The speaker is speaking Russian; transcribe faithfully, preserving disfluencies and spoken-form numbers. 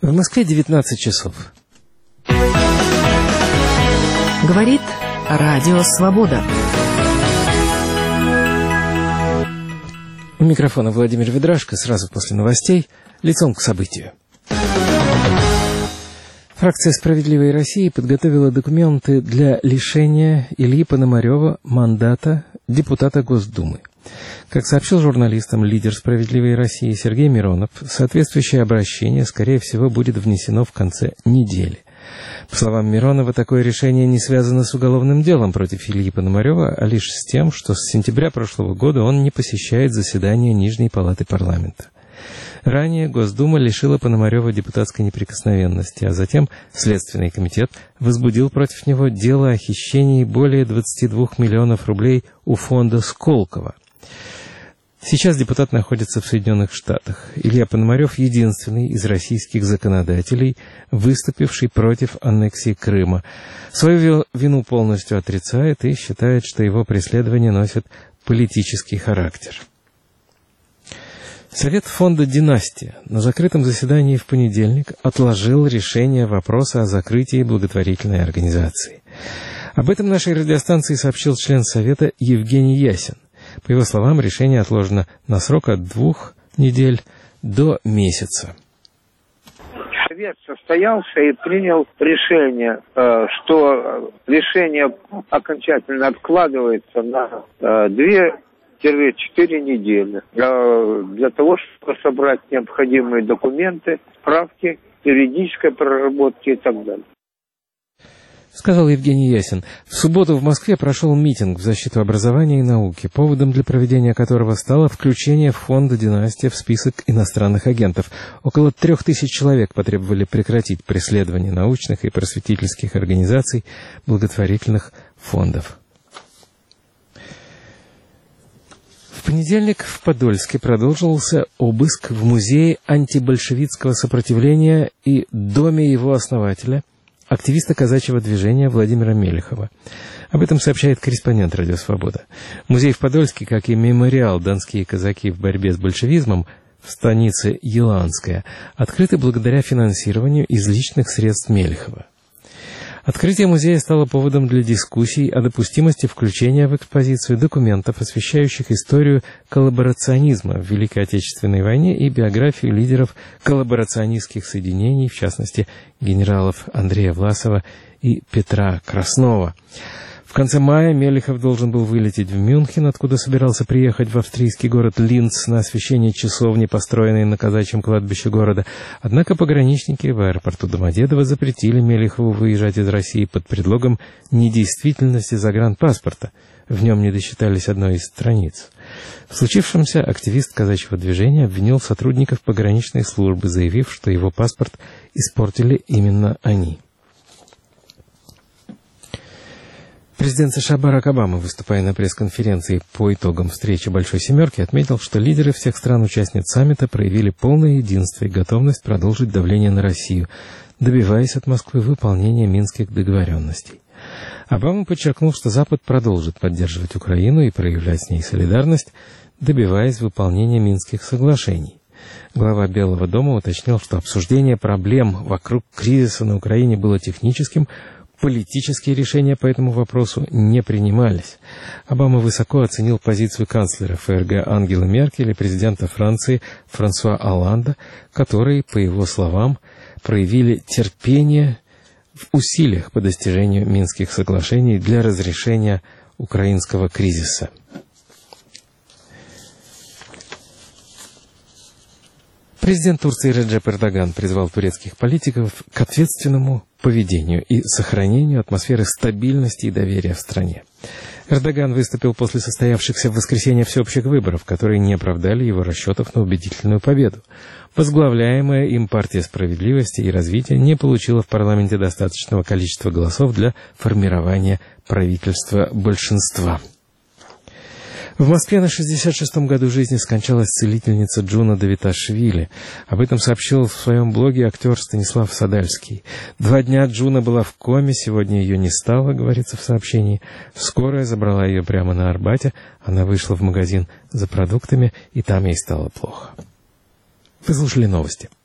В Москве девятнадцать часов. Говорит Радио Свобода. У микрофона Владимир Ведрашко. Сразу после новостей лицом к событию. Фракция «Справедливой России» подготовила документы для лишения Ильи Пономарева мандата депутата Госдумы. Как сообщил журналистам лидер «Справедливой России» Сергей Миронов, соответствующее обращение, скорее всего, будет внесено в конце недели. По словам Миронова, такое решение не связано с уголовным делом против Ильи Пономарева, а лишь с тем, что с сентября прошлого года он не посещает заседания Нижней палаты парламента. Ранее Госдума лишила Пономарева депутатской неприкосновенности, а затем Следственный комитет возбудил против него дело о хищении более двадцати двух миллионов рублей у фонда Сколково. Сейчас депутат находится в Соединенных Штатах. Илья Пономарев — единственный из российских законодателей, выступивший против аннексии Крыма. Свою вину полностью отрицает и считает, что его преследование носит политический характер. Совет фонда «Династия» на закрытом заседании в понедельник отложил решение вопроса о закрытии благотворительной организации. Об этом нашей радиостанции сообщил член Совета Евгений Ясин. По его словам, решение отложено на срок от двух недель до месяца. Совет состоялся и принял решение, что решение окончательно откладывается на две-четыре недели для того, чтобы собрать необходимые документы, справки, юридической проработки и так далее. Сказал Евгений Ясин. В субботу в Москве прошел митинг в защиту образования и науки, поводом для проведения которого стало включение фонда «Династия» в список иностранных агентов. Около трех тысяч человек потребовали прекратить преследование научных и просветительских организаций, благотворительных фондов. В понедельник в Подольске продолжился обыск в музее антибольшевистского сопротивления и доме его основателя, активиста казачьего движения Владимира Мелехова. Об этом сообщает корреспондент «Радио Свобода». Музей в Подольске, как и мемориал «Донские казаки в борьбе с большевизмом» в станице Еланская, открыты благодаря финансированию из личных средств Мелехова. Открытие музея стало поводом для дискуссий о допустимости включения в экспозицию документов, освещающих историю коллаборационизма в Великой Отечественной войне и биографию лидеров коллаборационистских соединений, в частности, генералов Андрея Власова и Петра Краснова. В конце мая Мелехов должен был вылететь в Мюнхен, откуда собирался приехать в австрийский город Линц на освящение часовни, построенной на казачьем кладбище города. Однако пограничники в аэропорту Домодедово запретили Мелехову выезжать из России под предлогом недействительности загранпаспорта. В нем не досчитались одной из страниц. В случившемся активист казачьего движения обвинил сотрудников пограничной службы, заявив, что его паспорт испортили именно они. Президент США Барак Обама, выступая на пресс-конференции по итогам встречи «Большой семерки», отметил, что лидеры всех стран-участниц саммита проявили полное единство и готовность продолжить давление на Россию, добиваясь от Москвы выполнения минских договоренностей. Обама подчеркнул, что Запад продолжит поддерживать Украину и проявлять с ней солидарность, добиваясь выполнения Минских соглашений. Глава Белого дома уточнил, что обсуждение проблем вокруг кризиса на Украине было техническим, политические решения по этому вопросу не принимались. Обама высоко оценил позицию канцлера ФРГ Ангелы Меркель и президента Франции Франсуа Олланда, которые, по его словам, проявили терпение в усилиях по достижению Минских соглашений для разрешения украинского кризиса. Президент Турции Реджеп Эрдоган призвал турецких политиков к ответственному поведению и сохранению атмосферы стабильности и доверия в стране. Эрдоган выступил после состоявшихся в воскресенье всеобщих выборов, которые не оправдали его расчетов на убедительную победу. Возглавляемая им партия справедливости и развития не получила в парламенте достаточного количества голосов для формирования правительства большинства. В Москве на шестьдесят шестом году жизни скончалась целительница Джуна Давиташвили. Об этом сообщил в своем блоге актер Станислав Садальский. Два дня Джуна была в коме, сегодня ее не стало, говорится в сообщении. Скорая забрала ее прямо на Арбате. Она вышла в магазин за продуктами, и там ей стало плохо. Вы слушали новости.